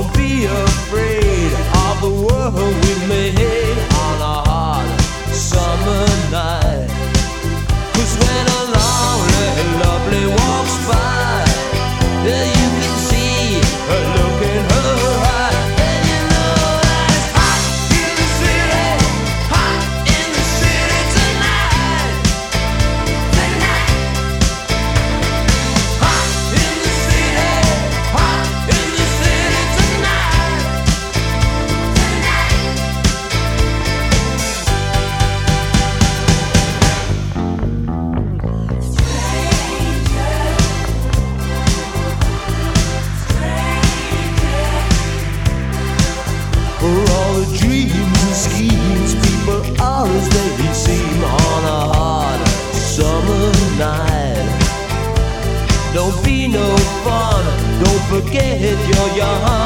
Don't be afraid of the world we made on a hot summer night. 'Cause when a lonely, lovely walks by, yeah, you can see a look in her eye, and you know that it's hot in the city, hot in the city tonight, tonight. Hot in the city, hot in the city tonight, tonight. For all the dreams and schemes, people are as they seem on a hot summer night. Don't be no fun, don't forget you're young.